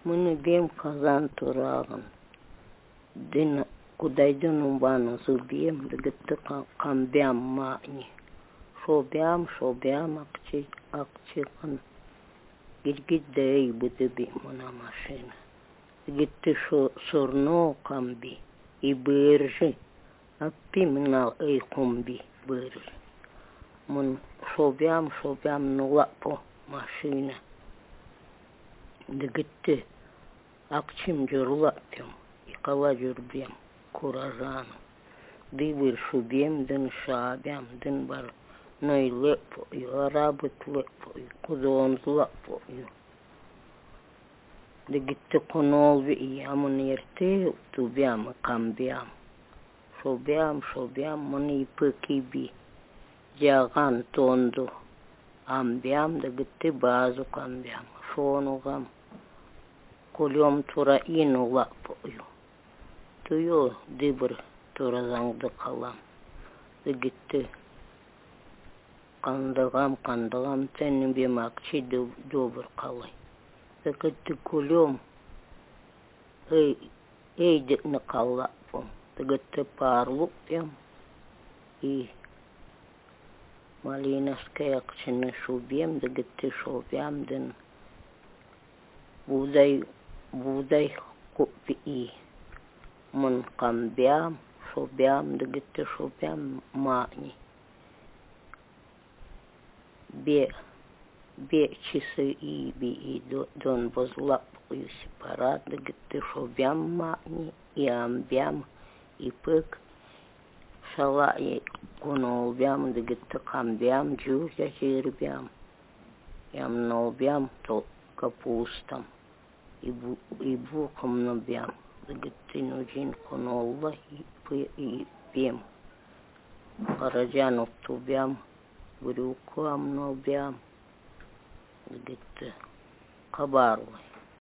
Мыны бем казан тураган. Дина кудайдын умбана зубием, дагытты камбям маани. Шобям акчикан. Гидгид дай быдыби мына машина. Дагытты шорно камби. И быржи. Аппи мына эй комби быржи. Мын шобям нулапо машина. Дагытты акчим журлаппем. И кала журбем. Куражан. Дыбыр шубем, дын шабям, дын бар. Ной лепо, и арабыт лепо, и кудон лапо. Дагытты конолви, и амын ерте, тубям, камбям. Шобям, мыны пыкиби. Жаган тонду. Амбям, дагытты базу камбям. Шонугам. Колем тура ину лапо. Туyo дыбыр туразаңды қалам. Дагытты кандагам, тәнін бем акчи добыр қалай. Дагытты колем эйдікні қалаппым. Дагытты парлук бем. И малиновская акчины шубем, дагытты шобям дын. Будай купи и. Мын камбям, шобям, дагытты шобям маани. Бе часы и дон возлап и сепарат, дагытты шобям маани, и амбям, и пык. Шала и конолбям, дагытты камбям, джуря жербям. Ям нолбям, то капустам, и буком нобям. Дагытты нуджин конолла и бем. Караджанов тубям, брюкам нобям. Дагытты кабарлы.